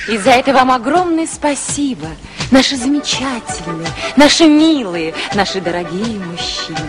И за это вам огромное спасибо, наши замечательные, наши милые, наши дорогие мужчины.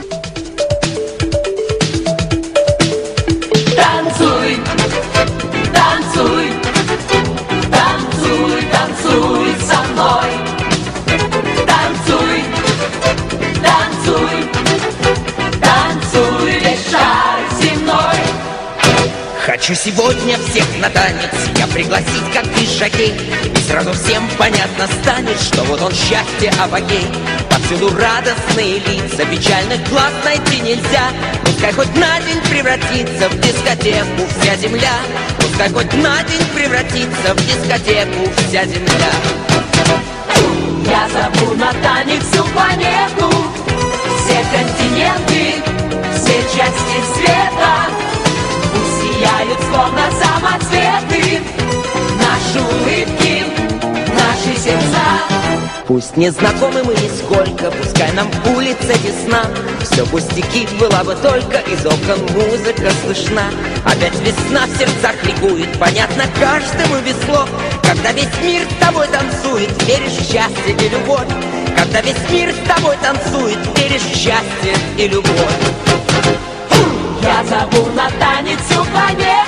Танцуй, танцуй, танцуй, танцуй со мной. Танцуй, танцуй, танцуй весь шар земной. Хочу сегодня всех на танец я пригласить, как пижаки. И сразу всем понятно станет, что вот он счастье, апогей. Повсюду радостные лица, печальных глаз найти нельзя. Пускай хоть на день превратится в дискотеку вся земля. Пускай хоть на день превратится в дискотеку вся земля. Я зову на танец всю планету, все континенты, все части света. Пусть сияют словно самоцветы наши улыбки, наши сердца. Пусть не знакомы мы нисколько, пускай нам улица тесна. Все пустяки, была бы только из окон музыка слышна. Опять весна в сердцах ликует, понятно каждому без слов. Когда весь мир с тобой танцует, веришь в счастье и любовь. Когда весь мир с тобой танцует, веришь в счастье и любовь. Я зову на танец всю планету.